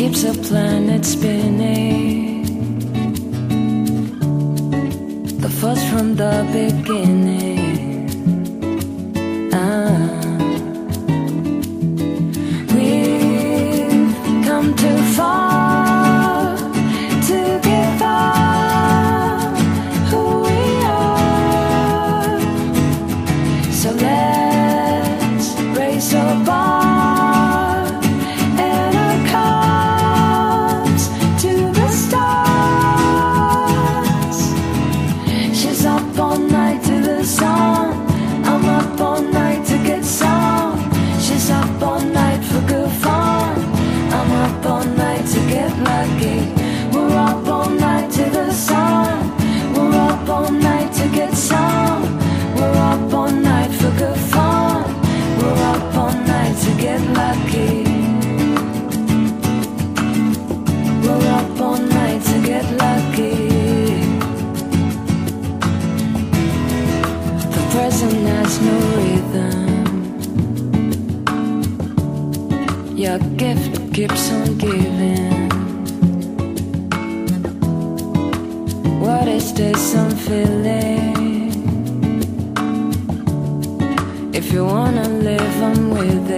keeps the planet spinning. The force from the beginning. We've come too far to give up who we are. So let's raise our bar and our cups to the stars. She's up all night to the sun. I'm up all night to get some. She's up all night for good fun. I'm up all night to get lucky. We're up all night to the sun. We're up all night to get some. We're up all night for good fun. We're up all night to get lucky. We're up all night to get lucky. The present has no rhythm. Your gift keeps on giving. What is this I'm feeling? If you wanna live, I'm with